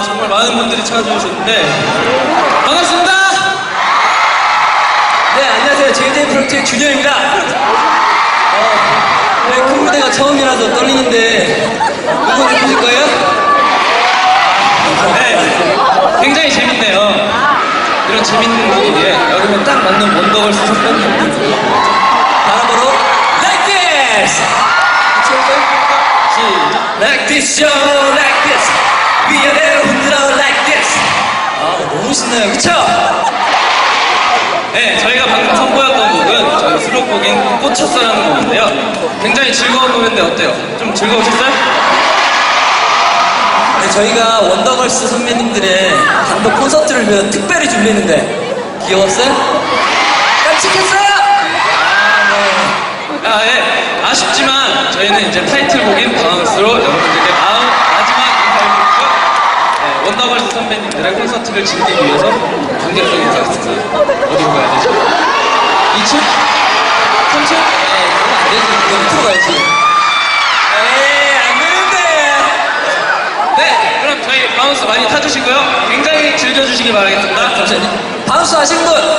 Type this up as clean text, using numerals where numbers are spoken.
정말 많은 분들이 찾아주셨는데 반갑습니다. 네, 안녕하세요. JJ 프로젝트 준현입니다. 네, 큰 무대가 처음이라서 떨리는데 누구 해주실 거예요? 네, 굉장히 재밌네요. 이런 재밌는 분위기에 여름에 딱 맞는 원더걸스 선배님들 바로 Like This! Like this, show like this. 위아래로 흔들어 like this. 아, 너무 신나요, 그쵸? 네, 저희가 방금 선보였던 곡은 저희 수록곡인 꽂혔어라는 곡인데요. 굉장히 즐거운 노래인데 어때요? 좀 즐거우셨어요? 네, 저희가 원더걸스 선배님들의 단독 콘서트를 위해 특별히 준비했는데 귀여웠어요? 깜찍했어요? 아, 예. 아쉽지만 저희는 이제 타이틀곡인 바운스로 여러분들께 마지막 인사를 드리고 네, 원더걸스 선배님들의 콘서트를 즐기기 위해서 관객석 인사했습니다. 어디로 가야 되죠? 2층? 3층? 네, 그러면 안 되지. 이거 밑으로 가야지. 에이, 안 되는데. 네, 그럼 저희 바운스 많이 타주시고요. 굉장히 즐겨주시기 바라겠습니다. 잠시만요. 바운스 하신 분!